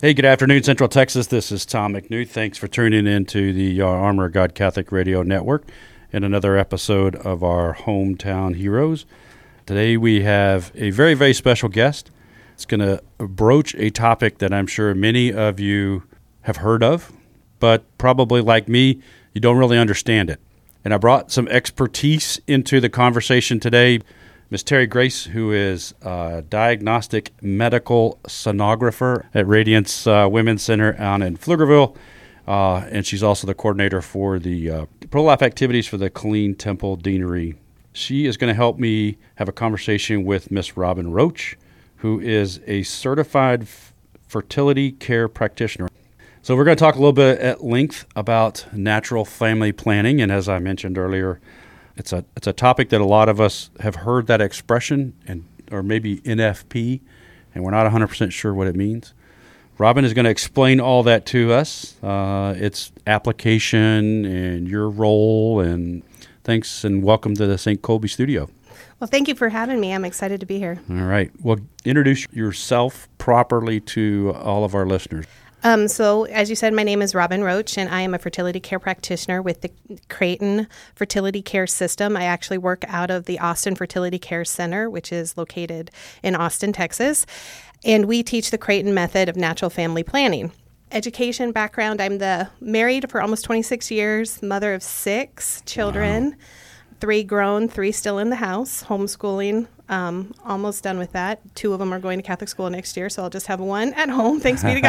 Hey, good afternoon, Central Texas. This is Tom McNew. Thanks for tuning in to the Armor of God Catholic Radio Network and another episode of our Hometown Heroes. Today we have a very, very special guest. It's going to broach a topic that I'm sure many of you have heard of, but probably like me, you don't really understand it. And I brought some expertise into the conversation today. Ms. Terry Grace, who is a diagnostic medical sonographer at Radiance Women's Center out in Pflugerville, and she's also the coordinator for the pro-life activities for the Killeen Temple Deanery. She is going to help me have a conversation with Miss Robin Roach, who is a certified fertility care practitioner. So we're going to talk a little bit at length about natural family planning, and as I mentioned earlier, it's a topic that a lot of us have heard that expression, or maybe NFP, and we're not 100% sure what it means. Robin is going to explain all that to us, its application and your role, and thanks and welcome to the St. Colby studio. Well, thank you for having me. I'm excited to be here. All right. Well, introduce yourself properly to all of our listeners. So, as you said, my name is Robin Roach, and I am a fertility care practitioner with the Creighton Fertility Care System. I actually work out of the Austin Fertility Care Center, which is located in Austin, Texas. And we teach the Creighton method of natural family planning. Education background, I'm married for almost 26 years, mother of 6 children. Wow. 3 grown, 3 still in the house, homeschooling, almost done with that. 2 of them are going to Catholic school next year, so I'll just have 1 at home, thanks be to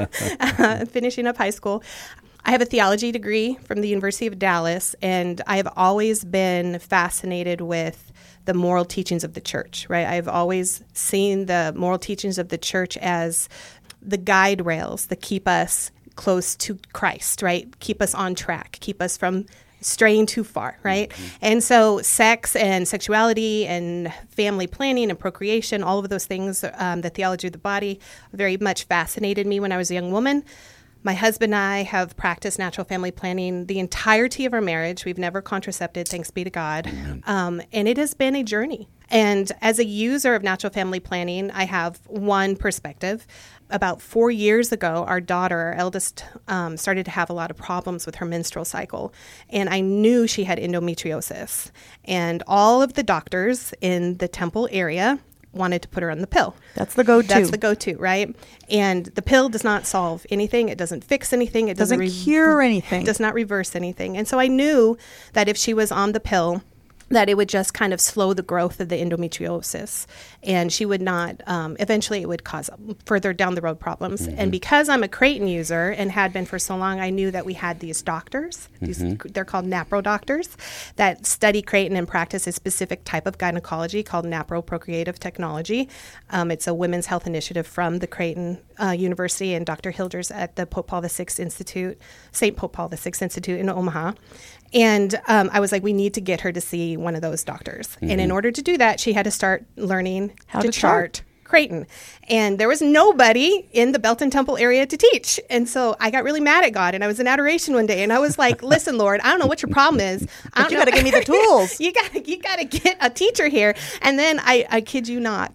God, finishing up high school. I have a theology degree from the University of Dallas, and I have always been fascinated with the moral teachings of the church, right? I've always seen the moral teachings of the church as the guide rails that keep us close to Christ, right? Keep us on track, keep us from straying too far, right? Mm-hmm. And so sex and sexuality and family planning and procreation, all of those things, the theology of the body, very much fascinated me when I was a young woman. My husband and I have practiced natural family planning the entirety of our marriage. We've never contracepted, thanks be to God. And it has been a journey. And as a user of natural family planning, I have one perspective. About 4 years ago, our daughter, our eldest, started to have a lot of problems with her menstrual cycle. And I knew she had endometriosis. And all of the doctors in the Temple area wanted to put her on the pill. That's the go-to. That's the go-to, right? And the pill does not solve anything. It doesn't fix anything. It doesn't cure anything. It does not reverse anything. And so I knew that if she was on the pill, that it would just kind of slow the growth of the endometriosis, and she would not, eventually it would cause further down the road problems. Mm-hmm. And because I'm a Creighton user and had been for so long, I knew that we had these doctors, they're called NAPRO doctors, that study Creighton and practice a specific type of gynecology called NAPRO Procreative Technology. It's a women's health initiative from the Creighton University and Dr. Hilders at the Pope Paul VI Institute, St. Pope Paul VI Institute in Omaha. And I was like, we need to get her to see one of those doctors. Mm-hmm. And in order to do that, she had to start learning how to chart Creighton. And there was nobody in the Belton Temple area to teach. And so I got really mad at God, and I was in adoration one day, and I was like, listen, Lord, I don't know what your problem is. But you got to give me the tools. you got to get a teacher here. And then I kid you not.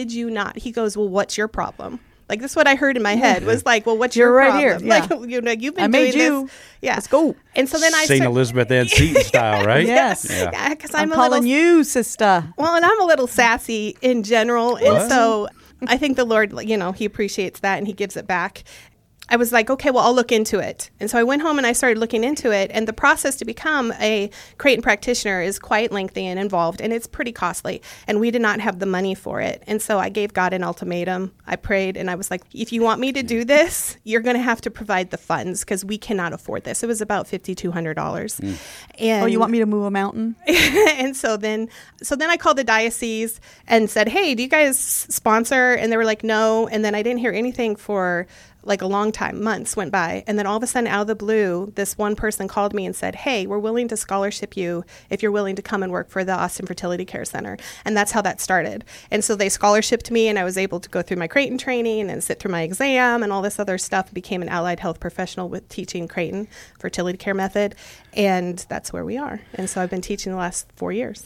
He goes, well, what's your problem? Like, this is what I heard in my head was like, well, what's your problem? Here. Yeah. Like, you've been doing this. Yeah. Let's go. And so then St. Elizabeth Ann Seton style, right? Yes. Yeah, because I'm calling you, sister. Well, and I'm a little sassy in general. What? And so I think the Lord, he appreciates that and he gives it back. I was like, okay, well, I'll look into it. And so I went home and I started looking into it. And the process to become a Creighton practitioner is quite lengthy and involved, and it's pretty costly. And we did not have the money for it. And so I gave God an ultimatum. I prayed, and I was like, if you want me to do this, you're going to have to provide the funds because we cannot afford this. It was about $5,200. And you want me to move a mountain? And so then I called the diocese and said, hey, do you guys sponsor? And they were like, no. And then I didn't hear anything for like a long time, months went by. And then all of a sudden, out of the blue, this one person called me and said, hey, we're willing to scholarship you if you're willing to come and work for the Austin Fertility Care Center. And that's how that started. And so they scholarshiped me, and I was able to go through my Creighton training and sit through my exam and all this other stuff, became an allied health professional with teaching Creighton fertility care method. And that's where we are. And so I've been teaching the last 4 years.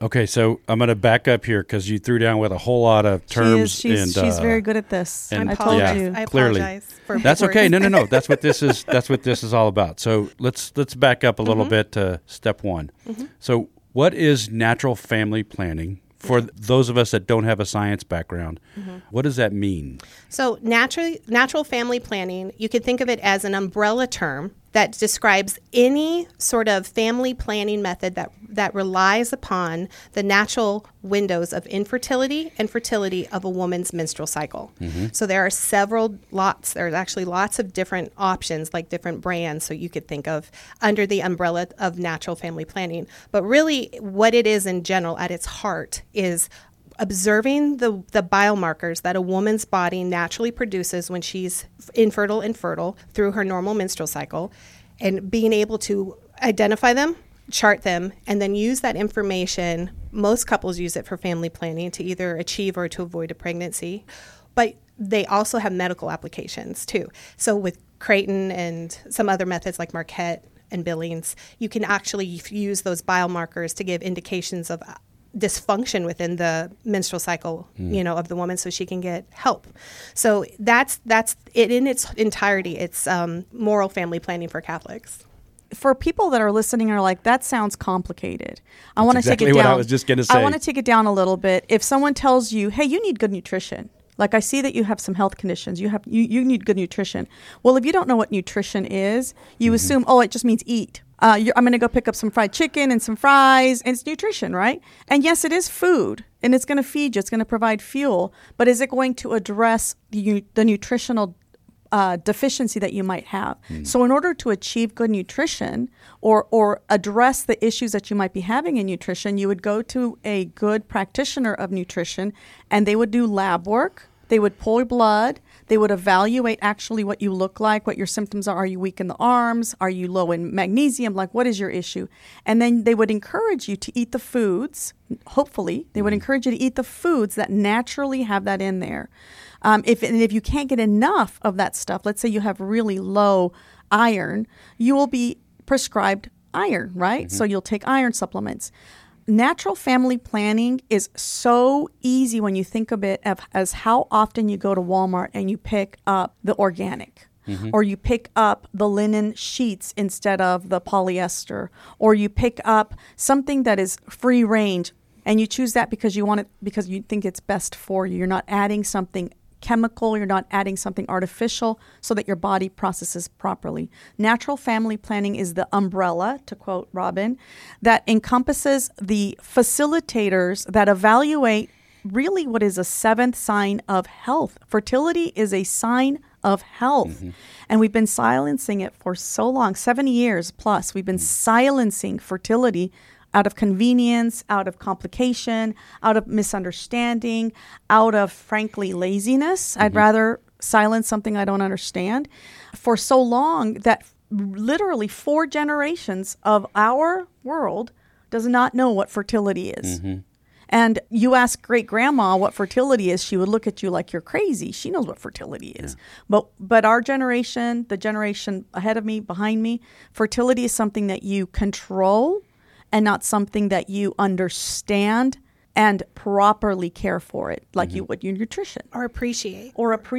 Okay, so I'm going to back up here because you threw down with a whole lot of terms. She's very good at this. and I told yeah, you. I clearly. apologize for That's words. okay. No. That's what this is. That's what this is all about. So let's back up a little bit to step one. So what is natural family planning for those of us that don't have a science background? What does that mean? So natural family planning, you could think of it as an umbrella term that describes any sort of family planning method that relies upon the natural windows of infertility and fertility of a woman's menstrual cycle. So there are there's actually lots of different options, like different brands, so you could think of under the umbrella of natural family planning. But really what it is in general at its heart is observing the biomarkers that a woman's body naturally produces when she's infertile and fertile through her normal menstrual cycle, and being able to identify them, chart them, and then use that information. Most couples use it for family planning to either achieve or to avoid a pregnancy, but they also have medical applications too. So with Creighton and some other methods like Marquette and Billings, you can actually use those biomarkers to give indications of dysfunction within the menstrual cycle, of the woman, so she can get help. So that's it in its entirety. It's moral family planning for Catholics. For people that are listening are like, that sounds complicated. I want to exactly take it what down. I was just gonna say. I want to take it down a little bit. If someone tells you, hey, you need good nutrition. Like, I see that you have some health conditions. You need good nutrition. Well, if you don't know what nutrition is, you assume, it just means eat. I'm going to go pick up some fried chicken and some fries, and it's nutrition, right? And yes, it is food, and it's going to feed you. It's going to provide fuel. But is it going to address the nutritional deficiency that you might have? So in order to achieve good nutrition or address the issues that you might be having in nutrition, you would go to a good practitioner of nutrition, and they would do lab work. They would pull your blood. They would evaluate actually what you look like, what your symptoms are. Are you weak in the arms? Are you low in magnesium? Like, what is your issue? And then they would encourage you to eat the foods. Hopefully, they would encourage you to eat the foods that naturally have that in there. If you can't get enough of that stuff, let's say you have really low iron, you will be prescribed iron, right? So you'll take iron supplements. Natural family planning is so easy when you think of it as how often you go to Walmart and you pick up the organic, or you pick up the linen sheets instead of the polyester, or you pick up something that is free range, and you choose that because you want it, because you think it's best for you. You're not adding something chemical, you're not adding something artificial so that your body processes properly. Natural family planning is the umbrella, to quote Robin, that encompasses the facilitators that evaluate really what is a seventh sign of health. Fertility is a sign of health. And we've been silencing it for so long, 70 years plus. We've been silencing fertility out of convenience, out of complication, out of misunderstanding, out of, frankly, laziness. I'd rather silence something I don't understand. For so long that literally 4 generations of our world does not know what fertility is. And you ask great-grandma what fertility is, she would look at you like you're crazy. She knows what fertility is. But our generation, the generation ahead of me, behind me, fertility is something that you control and not something that you understand and properly care for it, like you would your nutrition. Or appreciate.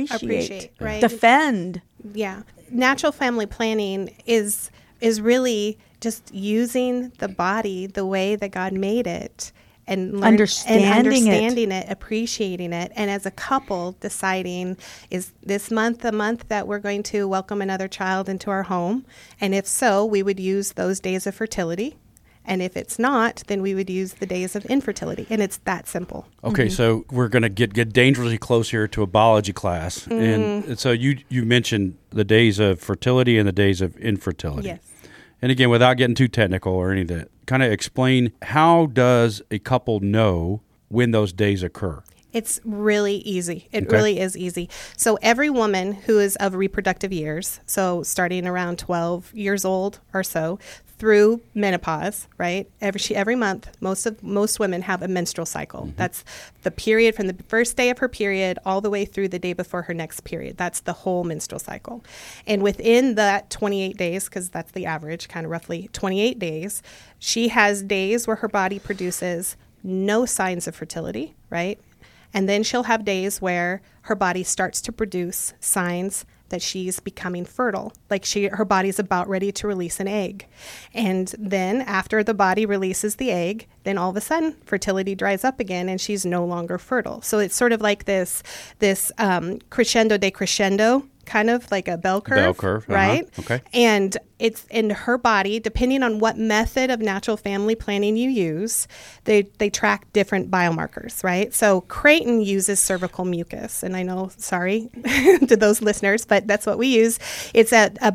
Right? Defend. Yeah. Natural family planning is really just using the body the way that God made it and understanding it, appreciating it. And as a couple, deciding, is this month the month that we're going to welcome another child into our home? And if so, we would use those days of fertility. And if it's not, then we would use the days of infertility. And it's that simple. Okay, so we're going to get dangerously close here to a biology class. And so you mentioned the days of fertility and the days of infertility. Yes. And again, without getting too technical or any of that, kind of explain, how does a couple know when those days occur? It's really easy. It really is easy. So every woman who is of reproductive years, so starting around 12 years old or so, through menopause, right? Every month, most women have a menstrual cycle. That's the period from the first day of her period all the way through the day before her next period. That's the whole menstrual cycle. And within that 28 days, because that's the average, kind of roughly 28 days, she has days where her body produces no signs of fertility, right? And then she'll have days where her body starts to produce signs that she's becoming fertile, like her body's about ready to release an egg. And then after the body releases the egg, then all of a sudden fertility dries up again and she's no longer fertile. So it's sort of like this crescendo decrescendo, kind of like a bell curve. Right? Okay. And it's in her body, depending on what method of natural family planning you use, they track different biomarkers, right? So Creighton uses cervical mucus. And I know, sorry to those listeners, but that's what we use. It's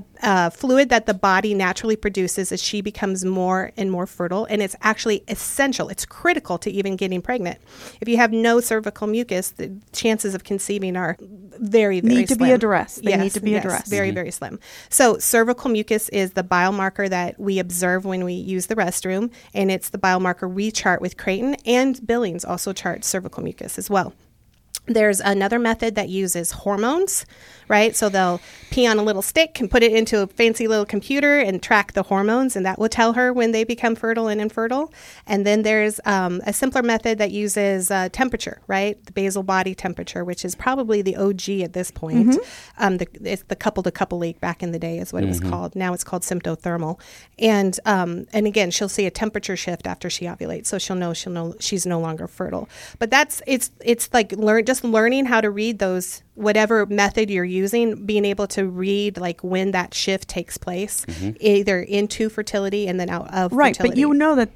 a fluid that the body naturally produces as she becomes more and more fertile. And it's actually essential. It's critical to even getting pregnant. If you have no cervical mucus, the chances of conceiving are very, very need to slim. be addressed. They need to be addressed. Very, very slim. So cervical mucus is the biomarker that we observe when we use the restroom, and it's the biomarker we chart with Creighton, and Billings also charts cervical mucus as well. There's another method that uses hormones, right? So they'll pee on a little stick and put it into a fancy little computer and track the hormones, and that will tell her when they become fertile and infertile. And then there's a simpler method that uses temperature, right? The basal body temperature, which is probably the OG at this point. It's the couple-to-couple leak back in the day is what it was called. Now it's called symptothermal. And again, she'll see a temperature shift after she ovulates, so she'll know she's no longer fertile. But it's like learning how to read those, whatever method you're using, being able to read like when that shift takes place, either into fertility and then out of right, fertility. but you know that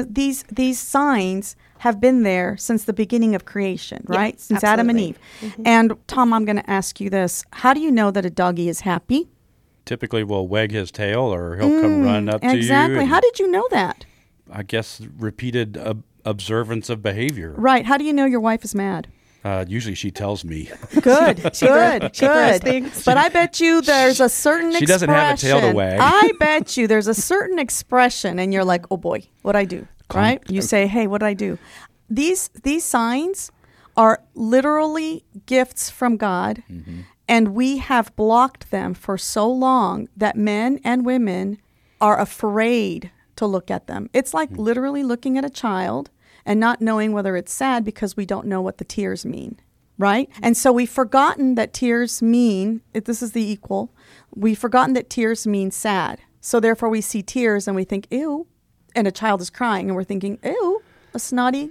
these signs have been there since the beginning of creation, right? Yeah, since absolutely. Adam and Eve. And Tom, I'm going to ask you this. How do you know that a doggy is happy? Typically will wag his tail or he'll come run up to you. Exactly. How did you know that? I guess repeated observance of behavior. Right. How do you know your wife is mad? Usually she tells me. Good. Good. things. But I bet you there's a certain expression. She doesn't have a tail to wag. I bet you there's a certain expression and you're like, oh boy, what'd I do? Right? You say, hey, what'd I do? These signs are literally gifts from God. And we have blocked them for so long that men and women are afraid to look at them. It's like literally looking at a child and not knowing whether it's sad because we don't know what the tears mean, right? And so we've forgotten that tears mean, if this is the equal, we've forgotten that tears mean sad. So therefore we see tears and we think, ew, and a child is crying and we're thinking, ew, a snotty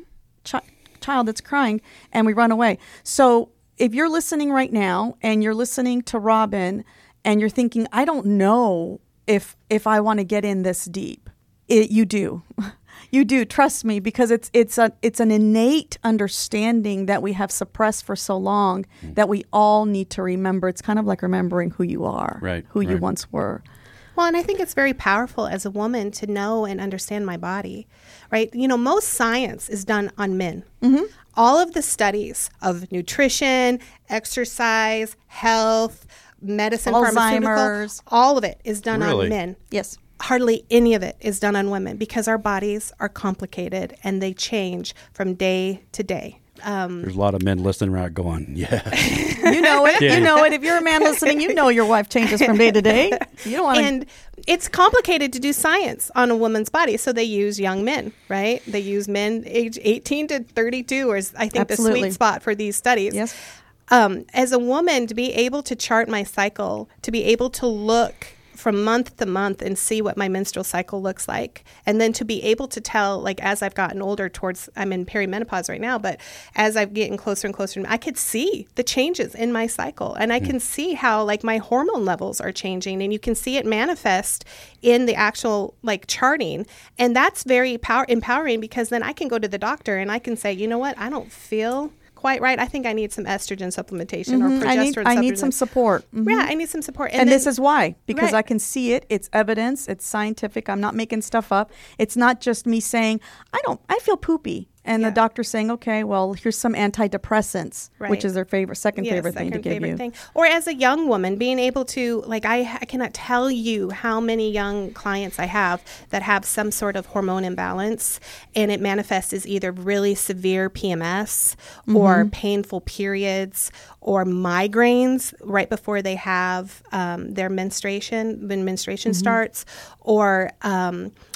child that's crying, and we run away. So if you're listening right now and you're listening to Robin and you're thinking, I don't know if I want to get in this deep, you do. You do, trust me, because it's an innate understanding that we have suppressed for so long that we all need to remember. It's kind of like remembering who you are, right, who you once were. Well, and I think it's very powerful as a woman to know and understand my body, right? You know, most science is done on men. All of the studies of nutrition, exercise, health, medicine, Alzheimer's, pharmaceutical, all of it is done on men. Yes. Hardly any of it is done on women because our bodies are complicated and they change from day to day. There's a lot of men listening around going, yeah. You know it. You know it. If you're a man listening, you know your wife changes from day to day. You don't want to. And it's complicated to do science on a woman's body. So they use young men, right? They use men age 18 to 32 is, I think, Absolutely. the sweet spot for these studies. Yes. As a woman, to be able to chart my cycle, to be able to look from month to month and see what my menstrual cycle looks like. And then to be able to tell, like, as I've gotten older I'm in perimenopause right now, but as I'm getting closer and closer, I could see the changes in my cycle. And I can see how, like, my hormone levels are changing. And you can see it manifest in the actual, like, charting. And that's very empowering because then I can go to the doctor and I can say, you know what, I don't feel quite right. I think I need some estrogen supplementation or progesterone I need some support. Yeah, I need some support. And this is why, because Right. I can see it. It's evidence. It's scientific. I'm not making stuff up. It's not just me saying, I feel poopy. And the doctor saying, okay, well, here's some antidepressants, Right. which is their second favorite thing to give you. Or as a young woman, being able to, like, I cannot tell you how many young clients I have that have some sort of hormone imbalance, and it manifests as either really severe PMS or painful periods or migraines right before they have their menstruation, when menstruation starts, or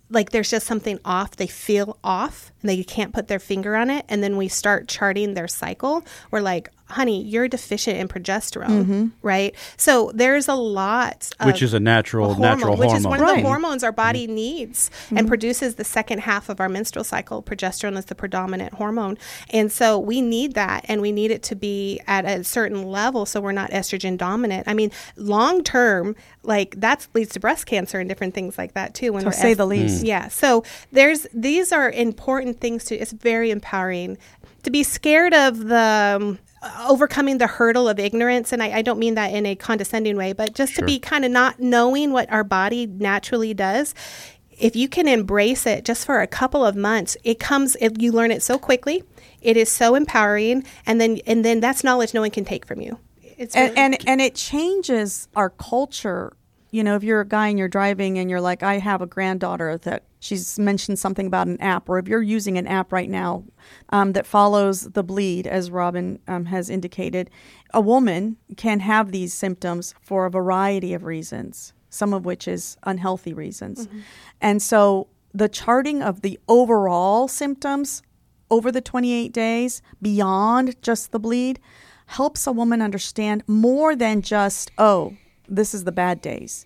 like there's just something off. They feel off and they can't put their finger on it. And then we start charting their cycle. We're like, honey, you're deficient in progesterone, right? So there's a lot of which is a natural hormone. Which is one of Right. the hormones our body needs and produces the second half of our menstrual cycle. Progesterone is the predominant hormone. And so we need that, and we need it to be at a certain level so we're not estrogen dominant. I mean, long term, like that leads to breast cancer and different things like that too. When To we're say the least. Yeah. So these are important things it's very empowering to be scared of the overcoming the hurdle of ignorance. And I don't mean that in a condescending way, but just to be kind of not knowing what our body naturally does. If you can embrace it just for a couple of months, you learn it so quickly. It is so empowering. And then that's knowledge no one can take from you. It's really And it changes our culture. You know, if you're a guy and you're driving and you're like, I have a granddaughter that she's mentioned something about an app, or if you're using an app right now that follows the bleed, as Robin has indicated, a woman can have these symptoms for a variety of reasons, some of which is unhealthy reasons. And so the charting of the overall symptoms over the 28 days beyond just the bleed helps a woman understand more than just, oh, this is the bad days.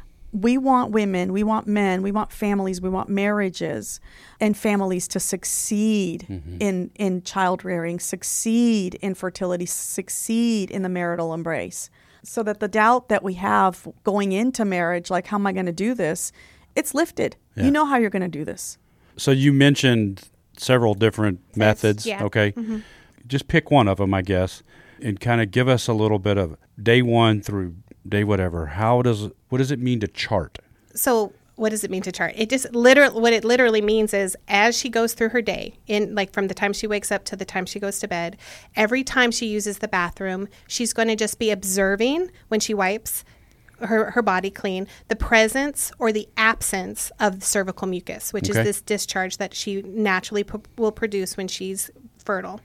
We want women, we want men, we want families, we want marriages and families to succeed in child rearing, succeed in fertility, succeed in the marital embrace. So that the doubt that we have going into marriage, like, how am I going to do this? It's lifted. Yeah. You know how you're going to do this. So you mentioned several different methods. yeah. Okay. Just pick one of them, I guess, and kind of give us a little bit of day one through day whatever. What does it mean to chart? So what does it mean to chart? It just what it literally means is as she goes through her day, from the time she wakes up to the time she goes to bed, every time she uses the bathroom, she's going to just be observing when she wipes her body clean, the presence or the absence of cervical mucus, which is this discharge that she naturally will produce when she's fertile.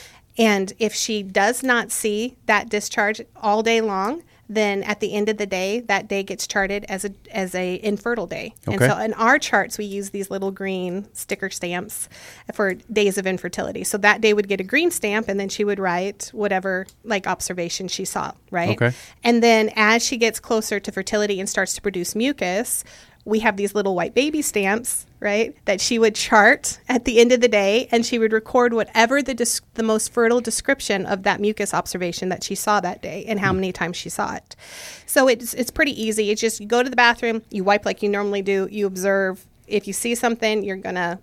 And if she does not see that discharge all day long, then at the end of the day, that day gets charted as a infertile day. Okay. And so in our charts, we use these little green sticker stamps for days of infertility. So that day would get a green stamp, and then she would write whatever observation she saw, right? Okay. And then as she gets closer to fertility and starts to produce mucus, we have these little white baby stamps, right, that she would chart at the end of the day, and she would record whatever the most fertile description of that mucus observation that she saw that day and how many times she saw it. So it's pretty easy. It's just you go to the bathroom, you wipe like you normally do, you observe. If you see something, you're going to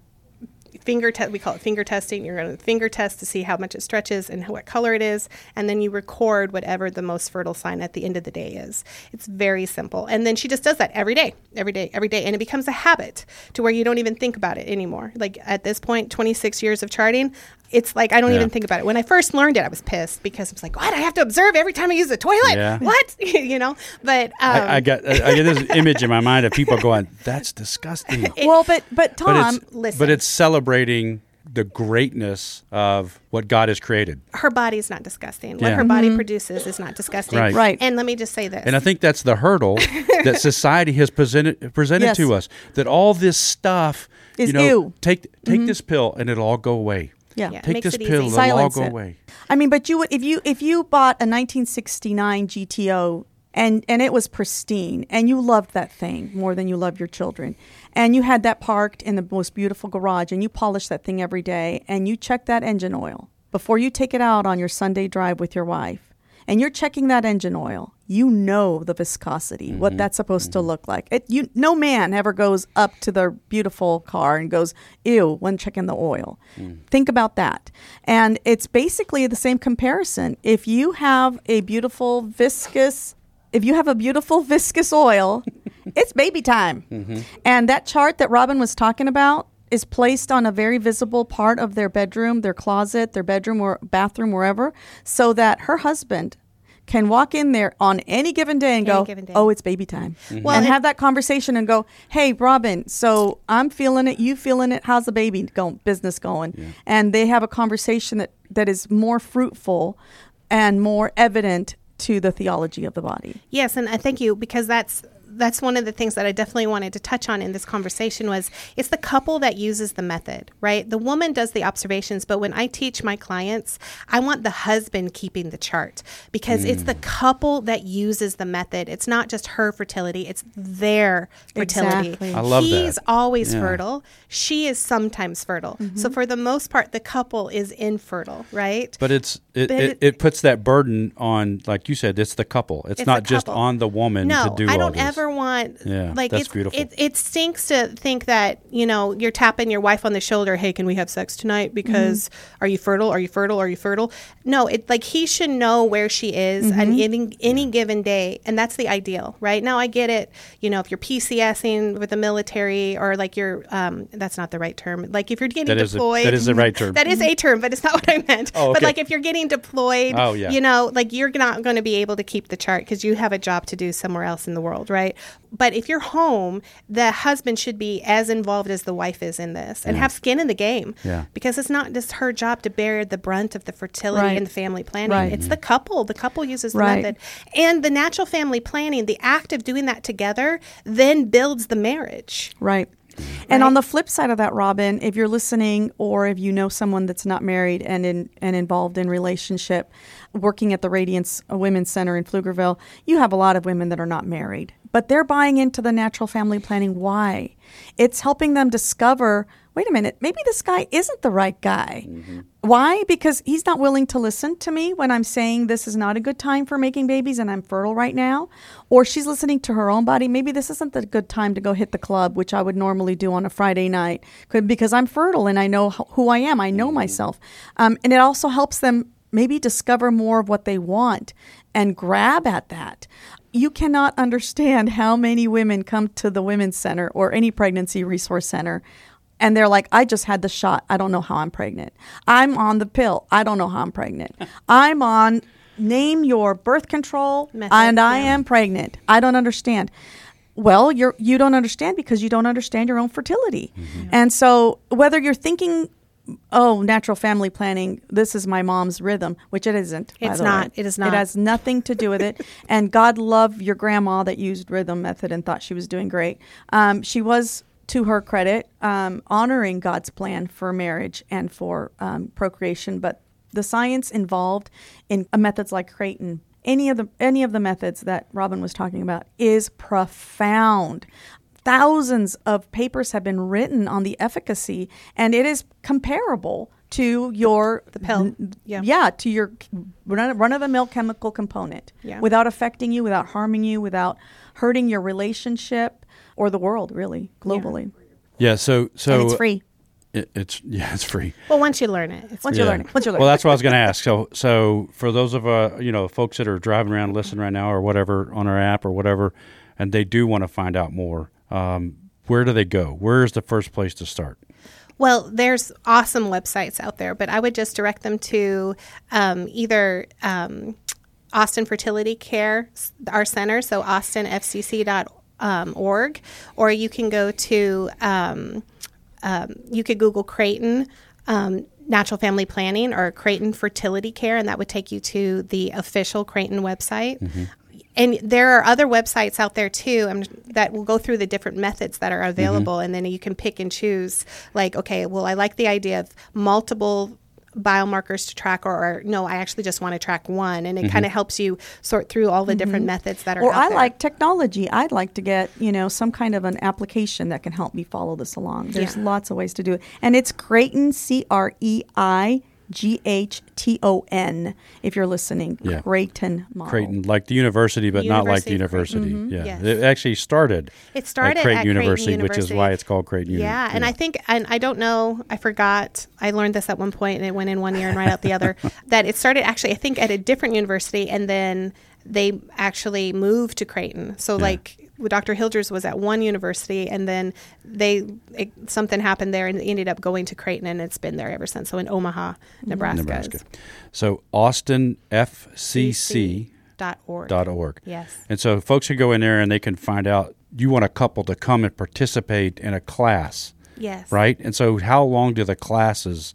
we call it finger testing. You're going to finger test to see how much it stretches and what color it is, and then you record whatever the most fertile sign at the end of the day is. It's very simple. And then she just does that every day, and it becomes a habit to where you don't even think about it anymore. Like at this point, 26 years of charting, it's like I don't even think about it. When I first learned it, I was pissed because I was like, what? I have to observe every time I use the toilet? Yeah. What? But I get this image in my mind of people going, that's disgusting. But Tom, listen. But it's celebrating the greatness of what God has created. her body's not disgusting. Yeah. What her body produces is not disgusting. Right. Right. And let me just say this. And I think that's the hurdle that society has presented Yes. to us. That all this stuff Is ew. Take this pill and it'll all go away. yeah. Yeah. Take makes this it pill, easy. it'll all Silence go it. away. I mean, but you would if you bought a 1969 GTO and it was pristine and you loved that thing more than you love your children, and you had that parked in the most beautiful garage and you polish that thing every day and you check that engine oil before you take it out on your Sunday drive with your wife, and you're checking that engine oil, you know the viscosity, what that's supposed to look like. No man ever goes up to their beautiful car and goes, ew, when checking the oil. Think about that. And it's basically the same comparison. If you have a beautiful viscous oil, it's baby time. And that chart that Robin was talking about is placed on a very visible part of their bedroom, their closet, their bedroom or bathroom, wherever, so that her husband can walk in there on any given day and go, oh, it's baby time. Well, and have that conversation and go, hey, Robin, so I'm feeling it, you feeling it, how's the baby business going? Yeah. And they have a conversation that is more fruitful and more evident to the theology of the body. Yes, and I thank you, because that's that's one of the things that I definitely wanted to touch on in this conversation was it's the couple that uses the method, right? The woman does the observations, but when I teach my clients, I want the husband keeping the chart because it's the couple that uses the method. It's not just her fertility, it's their fertility. Exactly. I love that. He's always Yeah. fertile. She is sometimes fertile. So for the most part, the couple is infertile, right? But it puts that burden on, like you said, it's the couple. It's not the just couple. on the woman No, to do I all don't this. ever want. Yeah, like that's beautiful. It stinks to think that you're tapping your wife on the shoulder. Hey, can we have sex tonight? Because are you fertile? Are you fertile? Are you fertile? No, it like he should know where she is on any given day, and that's the ideal, right? Now I get it. If you're PCSing with the military, or like you're that's not the right term. Like if you're getting deployed, that is the right term. That is a term, but it's not what I meant. Oh, okay. But like if you're getting deployed, like you're not going to be able to keep the chart because you have a job to do somewhere else in the world, right? But if you're home, the husband should be as involved as the wife is in this and have skin in the game. Yeah. Because it's not just her job to bear the brunt of the fertility Right. and the family planning. Right. It's the couple. The couple uses the Right. method. And the natural family planning, the act of doing that together, then builds the marriage. Right. And on the flip side of that, Robin, if you're listening or if you know someone that's not married and involved in relationship, working at the Radiance Women's Center in Pflugerville, you have a lot of women that are not married, but they're buying into the natural family planning. Why? It's helping them discover, wait a minute, maybe this guy isn't the right guy. Why? Because he's not willing to listen to me when I'm saying this is not a good time for making babies and I'm fertile right now. Or she's listening to her own body. Maybe this isn't the good time to go hit the club, which I would normally do on a Friday night because I'm fertile and I know who I am. I know myself. And it also helps them maybe discover more of what they want and grab at that. You cannot understand how many women come to the Women's Center or any pregnancy resource center and they're like, I just had the shot. I don't know how I'm pregnant. I'm on the pill. I don't know how I'm pregnant. I'm on name your birth control method, and I am pregnant. I don't understand. Well, you don't understand because you don't understand your own fertility. And so whether you're thinking, oh, natural family planning, this is my mom's rhythm, which it isn't. It's by the not. way. It is not. It has nothing to do with it. And God love your grandma that used rhythm method and thought she was doing great. She was, to her credit, honoring God's plan for marriage and for procreation. But the science involved in methods like Creighton, any of the methods that Robin was talking about, is profound. Thousands of papers have been written on the efficacy, and it is comparable to the pill. to your run-of-the-mill chemical component, without affecting you, without harming you, without hurting your relationship or the world, really, globally. Yeah. So And it's free. It's free. Well, once you learn it. Once you learn it. Well, that's what I was going to ask. So for those of folks that are driving around, listening right now, or whatever on our app or whatever, and they do want to find out more, where do they go? Where is the first place to start? Well, there's awesome websites out there, but I would just direct them to either Austin Fertility Care, our center, so austinfcc.org, or you can go to, you could Google Creighton Natural Family Planning or Creighton Fertility Care, and that would take you to the official Creighton website. And there are other websites out there too that will go through the different methods that are available, and then you can pick and choose. Like, okay, well, I like the idea of multiple biomarkers to track, or no, I actually just want to track one, and it kind of helps you sort through all the different methods that are Or out I there. like technology. I'd like to get, some kind of an application that can help me follow this along. There's lots of ways to do it. And it's Creighton, CREIGHTON, if you're listening. Yeah. Creighton model. Creighton, like the university, but not like the University of university. Creighton. Yeah. Yes. It actually started It started at Creighton at University, Creighton which is why it's called Creighton University. Yeah, and I think, and I don't know, I forgot, I learned this at one point, and it went in one ear and right out the other, that it started actually, I think, at a different university, and then they actually moved to Creighton. So like Dr. Hilders was at one university, and then something happened there, and they ended up going to Creighton, and it's been there ever since. So in Omaha, Nebraska. So austinfcc.org. Yes. And so folks can go in there and they can find out, you want a couple to come and participate in a class. Yes. Right? And so how long do the classes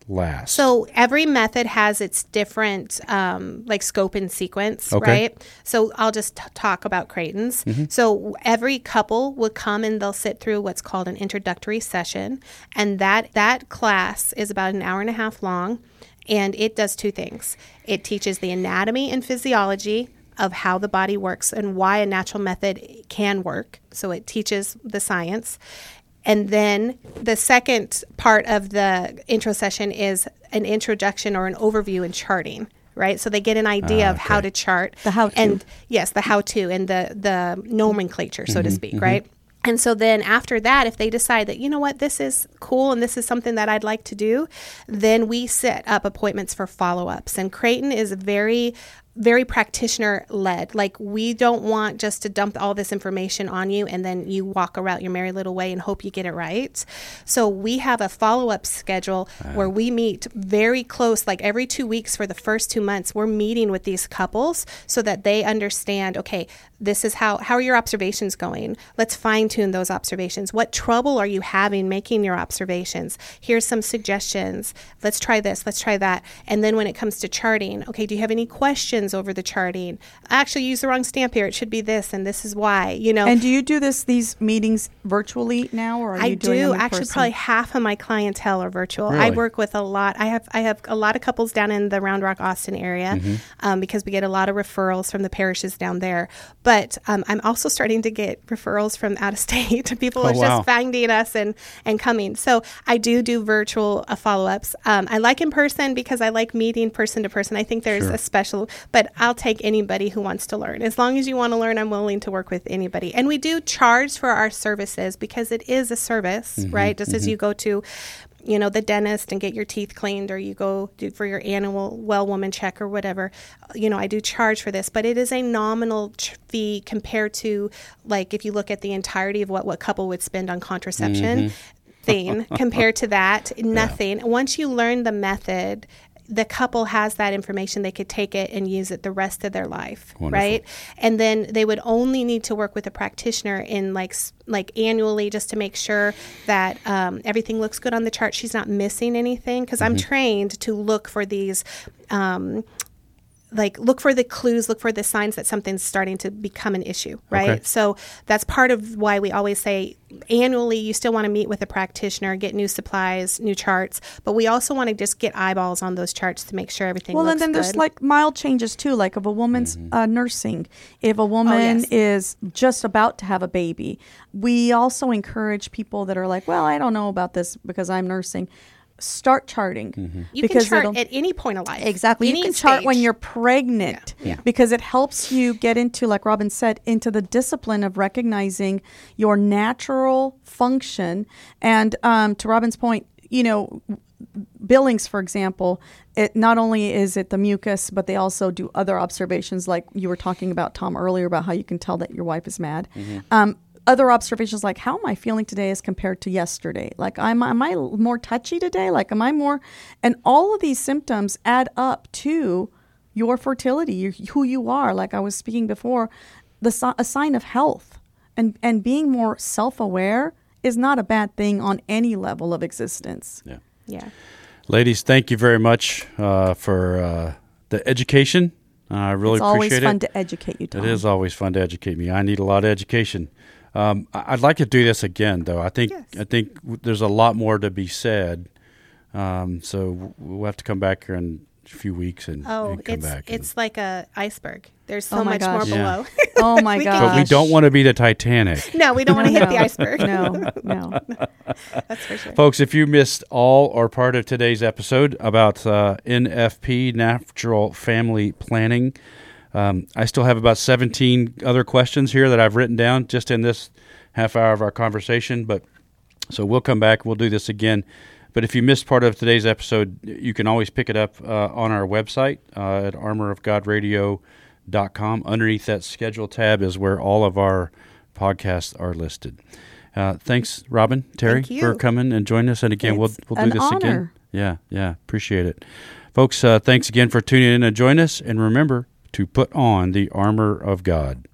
last? So every method has its different like scope and sequence, right? So I'll just talk about Creighton's. So every couple would come and they'll sit through what's called an introductory session. And that class is about an hour and a half long. And it does two things. It teaches the anatomy and physiology of how the body works and why a natural method can work. So it teaches the science. And then the second part of the intro session is an introduction or an overview in charting, right? So they get an idea of how to chart. The how-to. And yes, the how-to and the nomenclature, so to speak, right? And so then after that, if they decide that, you know what, this is cool and this is something that I'd like to do, then we set up appointments for follow-ups. And Creighton is very practitioner led. Like, we don't want just to dump all this information on you and then you walk around your merry little way and hope you get it right. So we have a follow-up schedule where we meet very close, like every 2 weeks for the first 2 months. We're meeting with these couples so that they understand, okay, this is how are your observations going? Let's fine tune those observations. What trouble are you having making your observations? Here's some suggestions. Let's try this. Let's try that. And then when it comes to charting, okay, do you have any questions over the charting? I actually used the wrong stamp here. It should be this, and this is why, you know. And do you do these meetings virtually now, or are you doing them in actually person? Probably half of my clientele are virtual. Really? I work with a lot. I have a lot of couples down in the Round Rock, Austin area because we get a lot of referrals from the parishes down there. But I'm also starting to get referrals from out of state. People are just finding us and coming. So I do virtual follow-ups. I like in person because I like meeting person to person. I think there's a special, but I'll take anybody who wants to learn. As long as you want to learn, I'm willing to work with anybody. And we do charge for our services because it is a service, right? Just as you go to, you know, the dentist and get your teeth cleaned, or you go do for your annual well woman check or whatever, you know, I do charge for this, but it is a nominal fee compared to, like, if you look at the entirety of what couple would spend on contraception thing compared to that, nothing. Once you learn the method, the couple has that information. They could take it and use it the rest of their life, right? And then they would only need to work with a practitioner in like annually, just to make sure that everything looks good on the chart. She's not missing anything, because I'm trained to look for these look for the clues, look for the signs that something's starting to become an issue, right? Okay. So that's part of why we always say annually you still want to meet with a practitioner, get new supplies, new charts, but we also want to just get eyeballs on those charts to make sure everything looks good. Well, and then there's like mild changes too, like if a woman's nursing, if a woman is just about to have a baby. We also encourage people that are like, well, I don't know about this because I'm nursing. Start charting. You can chart at any point of life. Exactly. You can chart when you're pregnant because it helps you get into, like Robin said, into the discipline of recognizing your natural function. And to Robin's point, you know, Billings, for example, it not only is it the mucus, but they also do other observations, like you were talking about, Tom, earlier, about how you can tell that your wife is mad. Other observations, like how am I feeling today as compared to yesterday? Like, am I more touchy today? Like, am I more? And all of these symptoms add up to your fertility, who you are. Like I was speaking before, a sign of health. And being more self-aware is not a bad thing on any level of existence. Yeah. Ladies, thank you very much for the education. I really appreciate it. It's always fun to educate you, Tom. It is always fun to educate me. I need a lot of education. I'd like to do this again, though. I think there's a lot more to be said. So we'll have to come back here in a few weeks and come back. It's like a iceberg. There's so much more below. Oh my gosh! But we don't want to be the Titanic. No, we don't want to hit the iceberg. No. That's for sure. Folks, if you missed all or part of today's episode about NFP, Natural Family Planning, I still have about 17 other questions here that I've written down just in this half hour of our conversation. So we'll come back. We'll do this again. But if you missed part of today's episode, you can always pick it up on our website at armorofgodradio.com. Underneath that schedule tab is where all of our podcasts are listed. Thanks, Robin, Terry, for coming and joining us. And again, we'll do this honor. again. Yeah, appreciate it. Folks, thanks again for tuning in and joining us. And remember to put on the armor of God.